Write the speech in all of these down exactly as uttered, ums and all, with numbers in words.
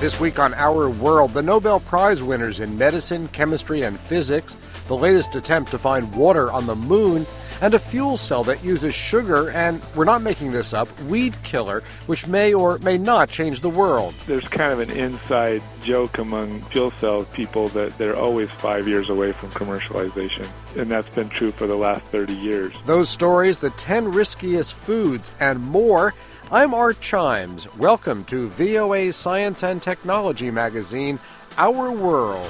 This week on Our World, the Nobel Prize winners in medicine, chemistry, and physics, the latest attempt to find water on the moon, and a fuel cell that uses sugar and, we're not making this up, weed killer, which may or may not change the world. There's kind of an inside joke among fuel cell people that they're always five years away from commercialization, and that's been true for the last thirty years. Those stories, the ten riskiest foods, and more. I'm Art Chimes. Welcome to V O A's Science and Technology magazine, Our World.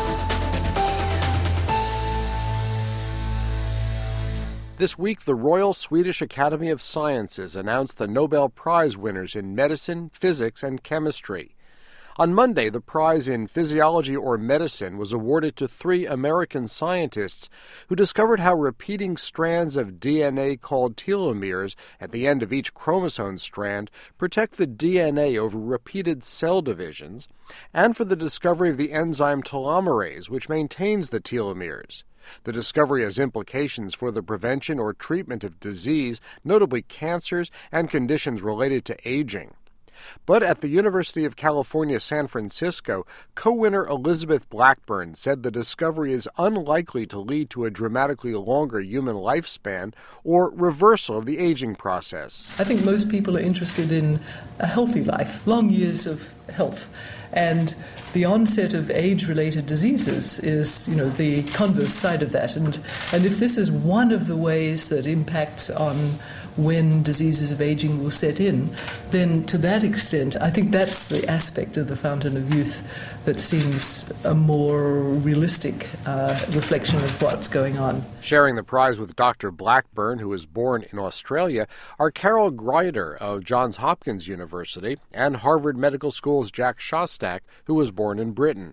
This week, the Royal Swedish Academy of Sciences announced the Nobel Prize winners in medicine, physics, and chemistry. On Monday, the prize in physiology or medicine was awarded to three American scientists who discovered how repeating strands of D N A called telomeres at the end of each chromosome strand protect the D N A over repeated cell divisions, and for the discovery of the enzyme telomerase, which maintains the telomeres. The discovery has implications for the prevention or treatment of disease, notably cancers and conditions related to aging. But at the University of California, San Francisco, co-winner Elizabeth Blackburn said the discovery is unlikely to lead to a dramatically longer human lifespan or reversal of the aging process. I think most people are interested in a healthy life, long years of health. And the onset of age-related diseases is, you know, the converse side of that. And and if this is one of the ways that impacts on when diseases of aging will set in, then to that extent, I think that's the aspect of the Fountain of Youth that seems a more realistic uh, reflection of what's going on. Sharing the prize with Doctor Blackburn, who was born in Australia, are Carol Greider of Johns Hopkins University and Harvard Medical School's Jack Szostak, who was born in Britain.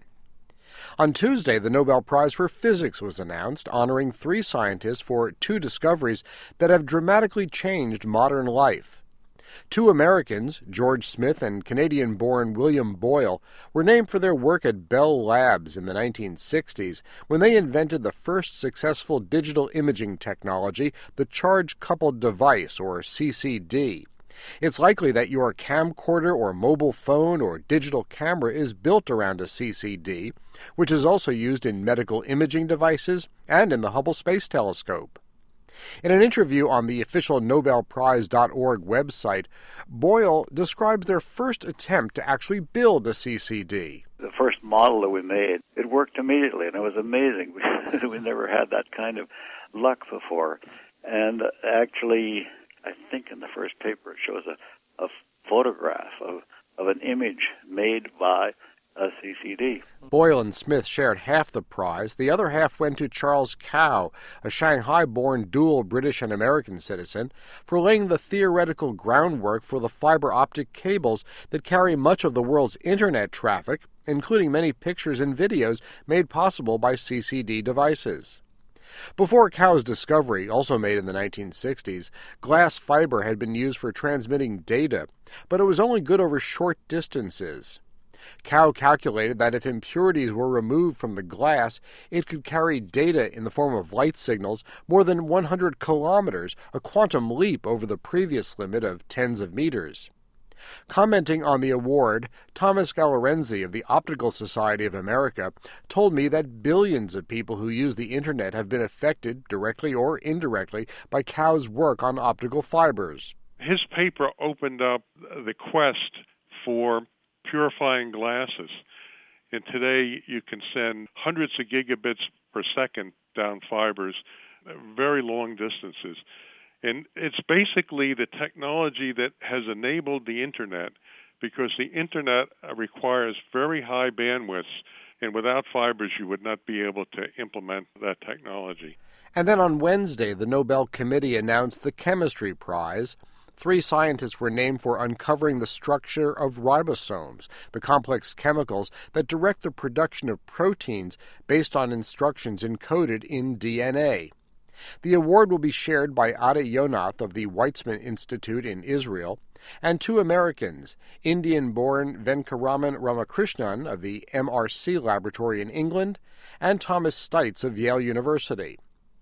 On Tuesday, the Nobel Prize for Physics was announced, honoring three scientists for two discoveries that have dramatically changed modern life. Two Americans, George Smith and Canadian-born William Boyle, were named for their work at Bell Labs in the nineteen sixties when they invented the first successful digital imaging technology, the Charge-Coupled Device, or C C D. It's likely that your camcorder or mobile phone or digital camera is built around a C C D, which is also used in medical imaging devices and in the Hubble Space Telescope. In an interview on the official Nobel Prize dot org website, Boyle describes their first attempt to actually build a C C D. The first model that we made, it worked immediately, and it was amazing. We, we never had that kind of luck before. And actually, I think in the first paper it shows a, a photograph of, of an image made by a C C D. Boyle and Smith shared half the prize. The other half went to Charles Kao, a Shanghai-born dual British and American citizen, for laying the theoretical groundwork for the fiber optic cables that carry much of the world's internet traffic, including many pictures and videos made possible by C C D devices. Before Kao's discovery, also made in the nineteen sixties, glass fiber had been used for transmitting data, but it was only good over short distances. Kao calculated that if impurities were removed from the glass, it could carry data in the form of light signals more than one hundred kilometers, a quantum leap over the previous limit of tens of meters. Commenting on the award, Thomas Galorenzi of the Optical Society of America told me that billions of people who use the Internet have been affected, directly or indirectly, by Kao's work on optical fibers. His paper opened up the quest for purifying glasses. And today you can send hundreds of gigabits per second down fibers, very long distances. And it's basically the technology that has enabled the Internet, because the Internet requires very high bandwidths, and without fibers you would not be able to implement that technology. And then on Wednesday, the Nobel Committee announced the Chemistry Prize. Three scientists were named for uncovering the structure of ribosomes, the complex chemicals that direct the production of proteins based on instructions encoded in D N A. The award will be shared by Ade Yonath of the Weizmann Institute in Israel and two Americans, Indian-born Venkaraman Ramakrishnan of the M R C laboratory in England and Thomas Stites of Yale University.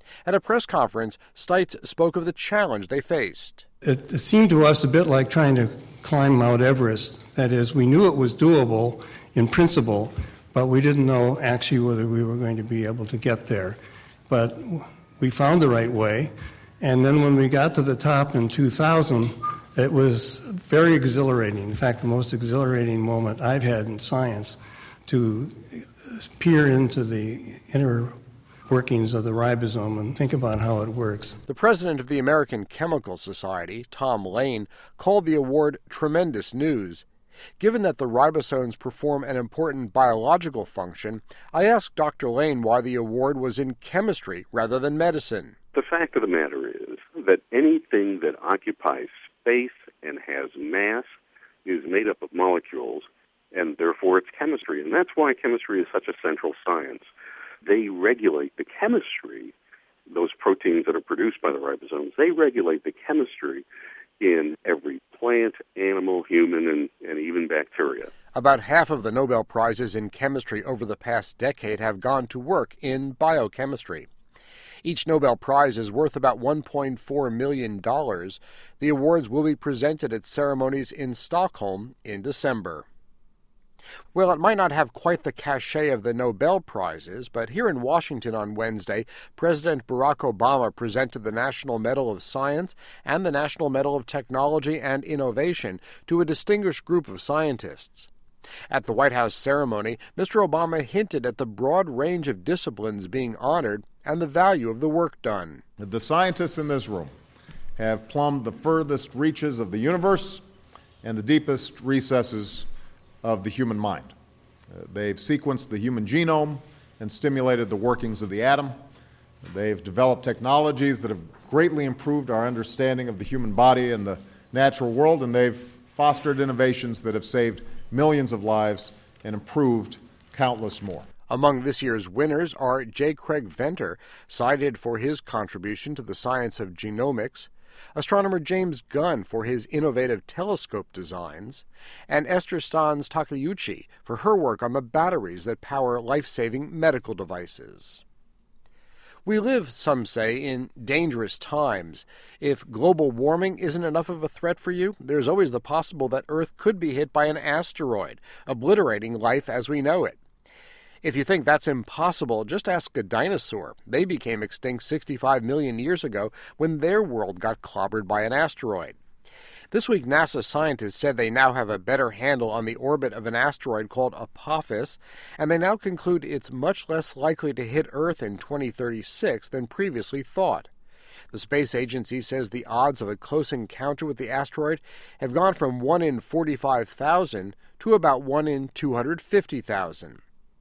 At a press conference, Stites spoke of the challenge they faced. It, it seemed to us a bit like trying to climb Mount Everest. That is, we knew it was doable in principle, but we didn't know actually whether we were going to be able to get there. But we found the right way, and then when we got to the top in two thousand, it was very exhilarating. In fact, the most exhilarating moment I've had in science, to peer into the inner workings of the ribosome and think about how it works. The president of the American Chemical Society, Tom Lane, called the award tremendous news. Given that the ribosomes perform an important biological function, I asked Doctor Lane why the award was in chemistry rather than medicine. The fact of the matter is that anything that occupies space and has mass is made up of molecules, and therefore it's chemistry. And that's why chemistry is such a central science. They regulate the chemistry, those proteins that are produced by the ribosomes, they regulate the chemistry in every plant, animal, human, and, and even bacteria. About half of the Nobel Prizes in chemistry over the past decade have gone to work in biochemistry. Each Nobel Prize is worth about one point four million dollars. The awards will be presented at ceremonies in Stockholm in December. Well, it might not have quite the cachet of the Nobel Prizes, but here in Washington on Wednesday, President Barack Obama presented the National Medal of Science and the National Medal of Technology and Innovation to a distinguished group of scientists. At the White House ceremony, Mister Obama hinted at the broad range of disciplines being honored and the value of the work done. The scientists in this room have plumbed the furthest reaches of the universe and the deepest recesses of the human mind. Uh, they've sequenced the human genome and stimulated the workings of the atom. They've developed technologies that have greatly improved our understanding of the human body and the natural world, and they've fostered innovations that have saved millions of lives and improved countless more. Among this year's winners are J. Craig Venter, cited for his contribution to the science of genomics, astronomer James Gunn for his innovative telescope designs, and Esther Stans Takeuchi for her work on the batteries that power life-saving medical devices. We live, some say, in dangerous times. If global warming isn't enough of a threat for you, there's always the possible that Earth could be hit by an asteroid, obliterating life as we know it. If you think that's impossible, just ask a dinosaur. They became extinct sixty-five million years ago when their world got clobbered by an asteroid. This week, NASA scientists said they now have a better handle on the orbit of an asteroid called Apophis, and they now conclude it's much less likely to hit Earth in twenty thirty-six than previously thought. The space agency says the odds of a close encounter with the asteroid have gone from one in forty-five thousand to about one in two hundred fifty thousand.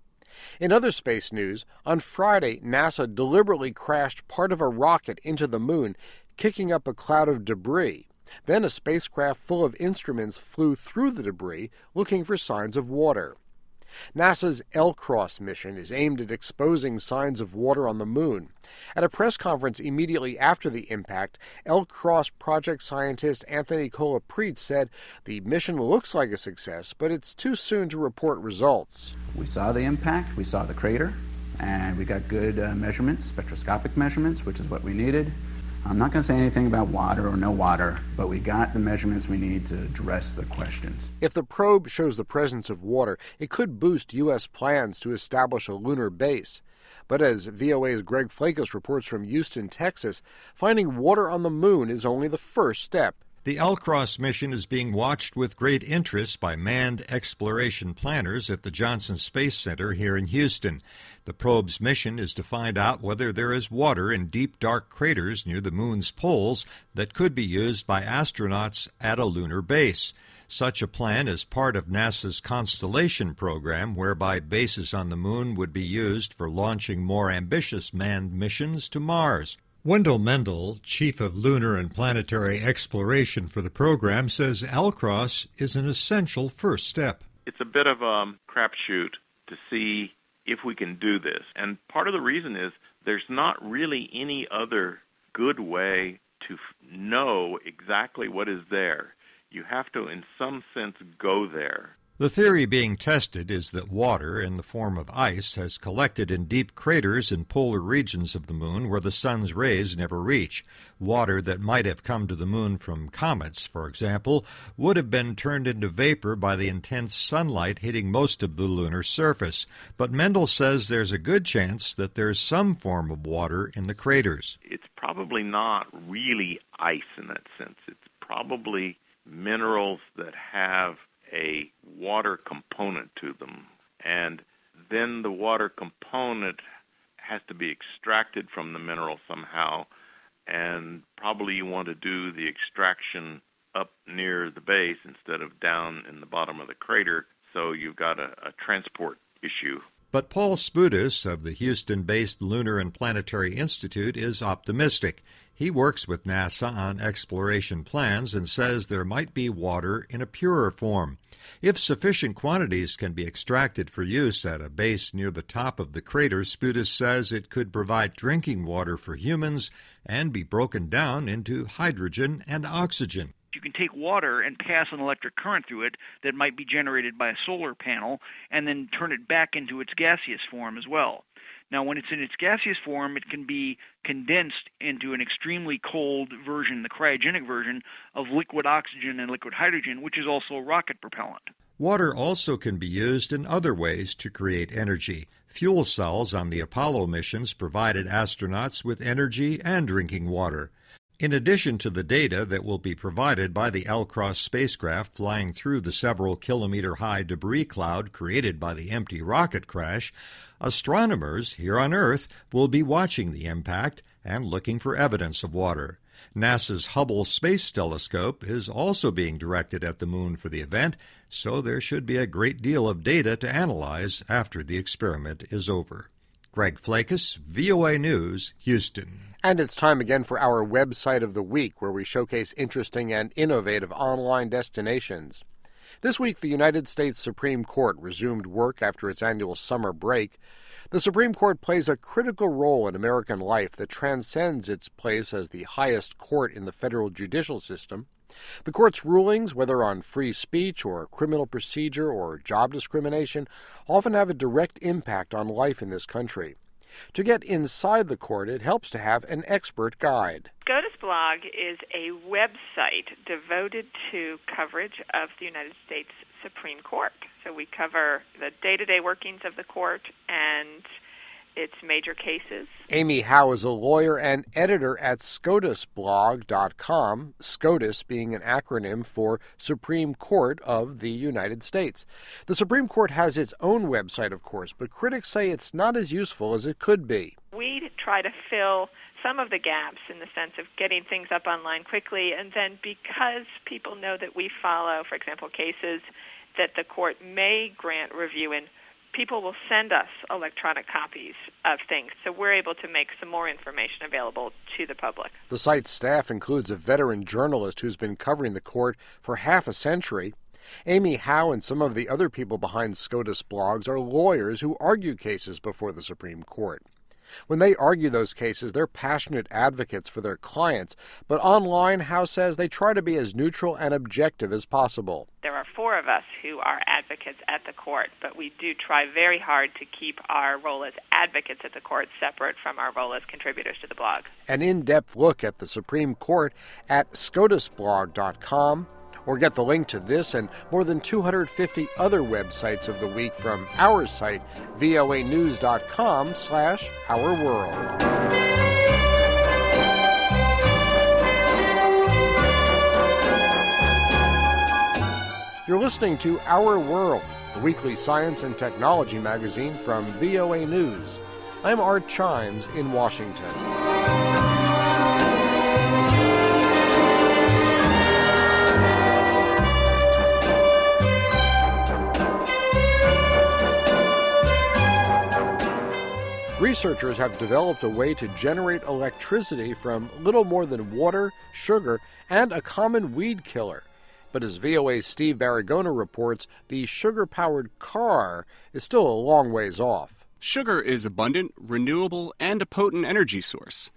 In other space news, on Friday, NASA deliberately crashed part of a rocket into the moon, kicking up a cloud of debris. Then a spacecraft full of instruments flew through the debris, looking for signs of water. NASA's L-CROSS mission is aimed at exposing signs of water on the moon. At a press conference immediately after the impact, L-CROSS project scientist Anthony Colaprete said the mission looks like a success, but it's too soon to report results. We saw the impact, we saw the crater, and we got good uh, measurements, spectroscopic measurements, which is what we needed. I'm not going to say anything about water or no water, but we got the measurements we need to address the questions. If the probe shows the presence of water, it could boost U S plans to establish a lunar base. But as V O A's Greg Flakes reports from Houston, Texas, finding water on the moon is only the first step. The L-CROSS mission is being watched with great interest by manned exploration planners at the Johnson Space Center here in Houston. The probe's mission is to find out whether there is water in deep, dark craters near the moon's poles that could be used by astronauts at a lunar base. Such a plan is part of NASA's Constellation program, whereby bases on the moon would be used for launching more ambitious manned missions to Mars. Wendell Mendel, chief of lunar and planetary exploration for the program, says L-CROSS is an essential first step. It's a bit of a crapshoot to see if we can do this. And part of the reason is there's not really any other good way to know exactly what is there. You have to, in some sense, go there. The theory being tested is that water in the form of ice has collected in deep craters in polar regions of the moon where the sun's rays never reach. Water that might have come to the moon from comets, for example, would have been turned into vapor by the intense sunlight hitting most of the lunar surface. But Mendel says there's a good chance that there's some form of water in the craters. It's probably not really ice in that sense. It's probably minerals that have a water component to them, and then the water component has to be extracted from the mineral somehow, and probably you want to do the extraction up near the base instead of down in the bottom of the crater, so you've got a, a transport issue. But Paul Spudis of the Houston-based Lunar and Planetary Institute is optimistic. He works with NASA on exploration plans and says there might be water in a purer form. If sufficient quantities can be extracted for use at a base near the top of the crater, Spudis says it could provide drinking water for humans and be broken down into hydrogen and oxygen. You can take water and pass an electric current through it that might be generated by a solar panel and then turn it back into its gaseous form as well. Now, when it's in its gaseous form, it can be condensed into an extremely cold version, the cryogenic version, of liquid oxygen and liquid hydrogen, which is also a rocket propellant. Water also can be used in other ways to create energy. Fuel cells on the Apollo missions provided astronauts with energy and drinking water. In addition to the data that will be provided by the Alcross spacecraft flying through the several kilometer-high debris cloud created by the empty rocket crash, astronomers here on Earth will be watching the impact and looking for evidence of water. NASA's Hubble Space Telescope is also being directed at the moon for the event, so there should be a great deal of data to analyze after the experiment is over. Greg Flakus, V O A News, Houston. And it's time again for our website of the week, where we showcase interesting and innovative online destinations. This week, the United States Supreme Court resumed work after its annual summer break. The Supreme Court plays a critical role in American life that transcends its place as the highest court in the federal judicial system. The court's rulings, whether on free speech or criminal procedure or job discrimination, often have a direct impact on life in this country. To get inside the court, it helps to have an expert guide. SCOTUS blog is a website devoted to coverage of the United States Supreme Court. So we cover the day-to-day workings of the court and its major cases. Amy Howe is a lawyer and editor at scotus blog dot com, SCOTUS being an acronym for Supreme Court of the United States. The Supreme Court has its own website, of course, but critics say it's not as useful as it could be. We try to fill some of the gaps in the sense of getting things up online quickly, and then because people know that we follow, for example, cases that the court may grant review in, people will send us electronic copies of things, so we're able to make some more information available to the public. The site's staff includes a veteran journalist who's been covering the court for half a century. Amy Howe and some of the other people behind SCOTUS blogs are lawyers who argue cases before the Supreme Court. When they argue those cases, they're passionate advocates for their clients, but online, Howe says they try to be as neutral and objective as possible. There are four of us who are advocates at the court, but we do try very hard to keep our role as advocates at the court separate from our role as contributors to the blog. An in-depth look at the Supreme Court at scotus blog dot com. Or get the link to this and more than two hundred fifty other websites of the week from our site, voa news dot com slash our world. You're listening to Our World, the weekly science and technology magazine from V O A News. I'm Art Chimes in Washington. Researchers have developed a way to generate electricity from little more than water, sugar, and a common weed killer. But as V O A's Steve Baragona reports, the sugar-powered car is still a long ways off. Sugar is abundant, renewable, and a potent energy source. It's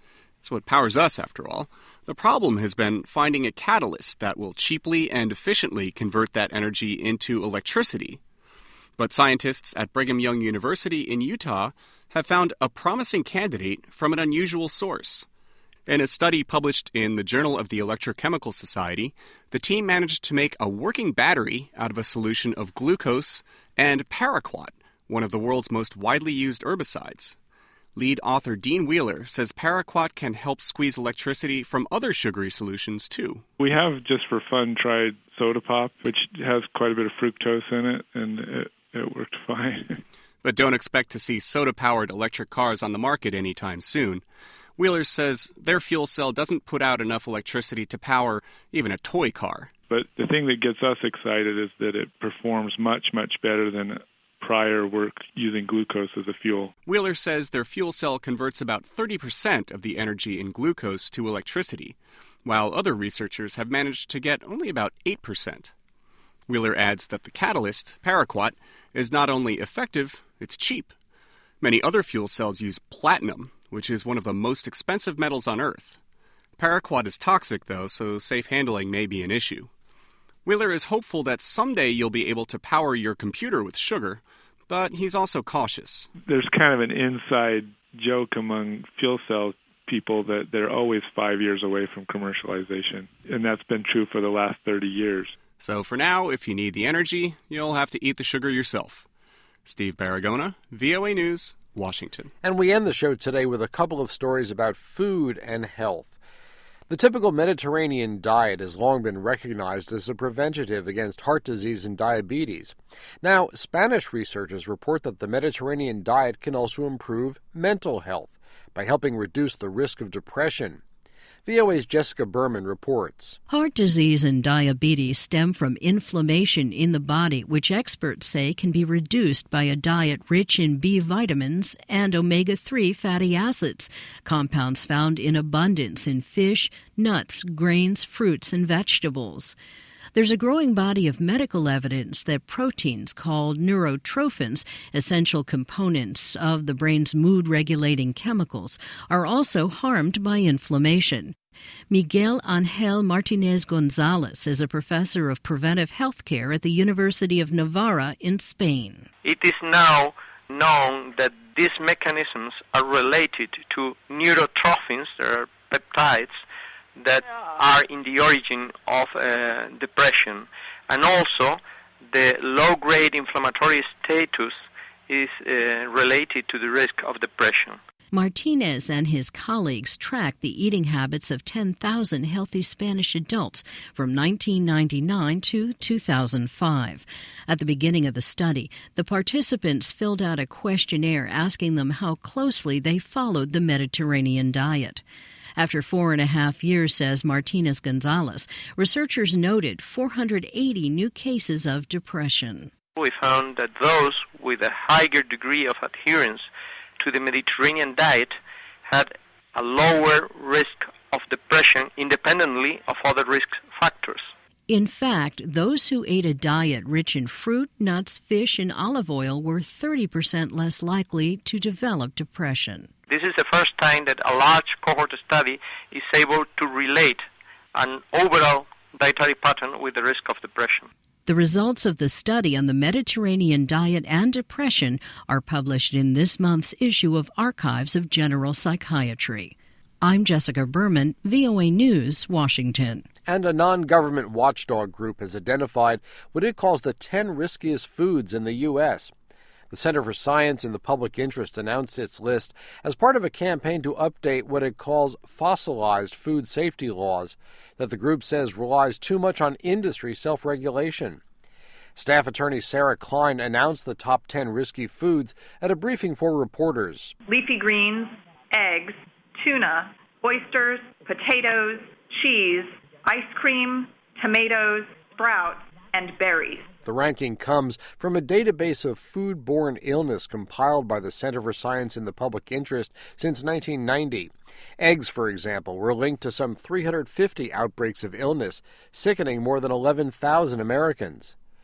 It's what powers us, after all. The problem has been finding a catalyst that will cheaply and efficiently convert that energy into electricity. But scientists at Brigham Young University in Utah have found a promising candidate from an unusual source. In a study published in the Journal of the Electrochemical Society, the team managed to make a working battery out of a solution of glucose and paraquat, one of the world's most widely used herbicides. Lead author Dean Wheeler says paraquat can help squeeze electricity from other sugary solutions, too. We have, just for fun, tried soda pop, which has quite a bit of fructose in it, and it, it worked fine. But don't expect to see soda-powered electric cars on the market anytime soon. Wheeler says their fuel cell doesn't put out enough electricity to power even a toy car. But the thing that gets us excited is that it performs much, much better than prior work using glucose as a fuel. Wheeler says their fuel cell converts about thirty percent of the energy in glucose to electricity, while other researchers have managed to get only about eight percent. Wheeler adds that the catalyst, paraquat, is not only effective, it's cheap. Many other fuel cells use platinum, which is one of the most expensive metals on Earth. Paraquat is toxic, though, so safe handling may be an issue. Wheeler is hopeful that someday you'll be able to power your computer with sugar, but he's also cautious. There's kind of an inside joke among fuel cell people that they're always five years away from commercialization, and that's been true for the last thirty years. So for now, if you need the energy, you'll have to eat the sugar yourself. Steve Baragona, V O A News, Washington. And we end the show today with a couple of stories about food and health. The typical Mediterranean diet has long been recognized as a preventative against heart disease and diabetes. Now, Spanish researchers report that the Mediterranean diet can also improve mental health by helping reduce the risk of depression. V O A's Jessica Berman reports. Heart disease and diabetes stem from inflammation in the body, which experts say can be reduced by a diet rich in B vitamins and omega three fatty acids, compounds found in abundance in fish, nuts, grains, fruits, and vegetables. There's a growing body of medical evidence that proteins called neurotrophins, essential components of the brain's mood-regulating chemicals, are also harmed by inflammation. Miguel Ángel Martínez González is a professor of preventive health care at the University of Navarra in Spain. It is now known that these mechanisms are related to neurotrophins, that are peptides, that are in the origin of uh, depression. And also, the low-grade inflammatory status is uh, related to the risk of depression. Martinez and his colleagues tracked the eating habits of ten thousand healthy Spanish adults from nineteen ninety-nine to two thousand five. At the beginning of the study, the participants filled out a questionnaire asking them how closely they followed the Mediterranean diet. After four and a half years, says Martínez González, researchers noted four hundred eighty new cases of depression. We found that those with a higher degree of adherence to the Mediterranean diet had a lower risk of depression independently of other risk factors. In fact, those who ate a diet rich in fruit, nuts, fish, and olive oil were thirty percent less likely to develop depression. This is the first time that a large cohort study is able to relate an overall dietary pattern with the risk of depression. The results of the study on the Mediterranean diet and depression are published in this month's issue of Archives of General Psychiatry. I'm Jessica Berman, V O A News, Washington. And a non-government watchdog group has identified what it calls the ten riskiest foods in the U S The Center for Science in the Public Interest announced its list as part of a campaign to update what it calls fossilized food safety laws that the group says relies too much on industry self-regulation. Staff attorney Sarah Klein announced the top ten risky foods at a briefing for reporters. Leafy greens, eggs, tuna, oysters, potatoes, cheese, ice cream, tomatoes, sprouts, and berries. The ranking comes from a database of foodborne illness compiled by the Center for Science in the Public Interest since nineteen ninety. Eggs, for example, were linked to some three hundred fifty outbreaks of illness, sickening more than eleven thousand Americans.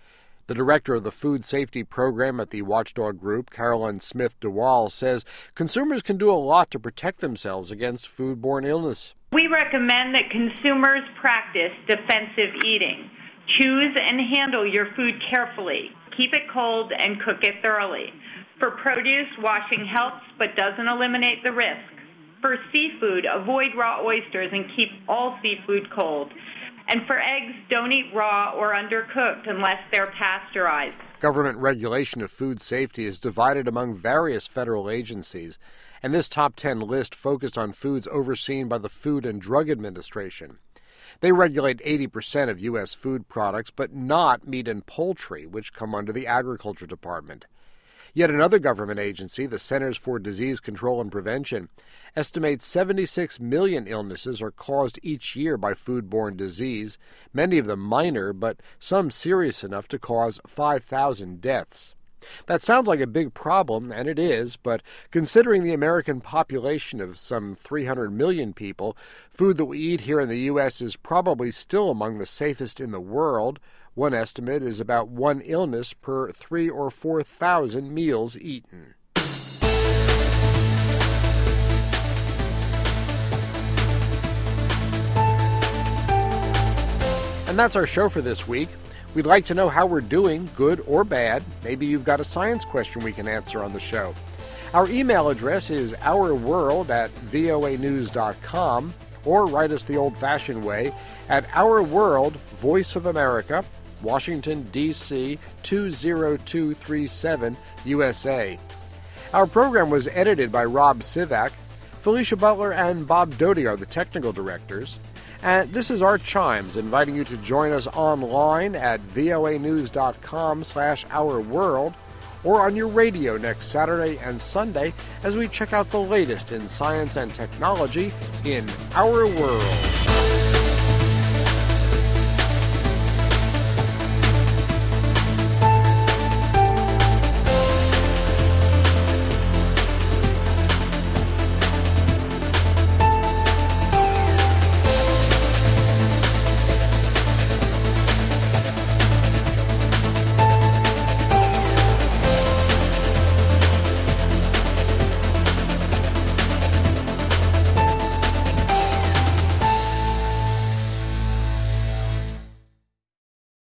The director of the Food Safety Program at the Watchdog Group, Carolyn Smith DeWall, says consumers can do a lot to protect themselves against foodborne illness. We recommend that consumers practice defensive eating. Choose and handle your food carefully. Keep it cold and cook it thoroughly. For produce, washing helps but doesn't eliminate the risk. For seafood, avoid raw oysters and keep all seafood cold. And for eggs, don't eat raw or undercooked unless they're pasteurized. Government regulation of food safety is divided among various federal agencies, and this top ten list focused on foods overseen by the Food and Drug Administration. They regulate eighty percent of U S food products, but not meat and poultry, which come under the Agriculture Department. Yet another government agency, the Centers for Disease Control and Prevention, estimates seventy-six million illnesses are caused each year by foodborne disease, many of them minor, but some serious enough to cause five thousand deaths. That sounds like a big problem, and it is, but considering the American population of some three hundred million people, food that we eat here in the U S is probably still among the safest in the world. One estimate is about one illness per three or four thousand meals eaten. And that's our show for this week. We'd like to know how we're doing, good or bad. Maybe you've got a science question we can answer on the show. Our email address is ourworld at voa news dot com, or write us the old-fashioned way at Our World, Voice of America, Washington, D C two zero two three seven, U S A. Our program was edited by Rob Sivak. Felicia Butler and Bob Doty are the technical directors. And this is Art Chimes, inviting you to join us online at voa news dot com slash our world, or on your radio next Saturday and Sunday as we check out the latest in science and technology in our world.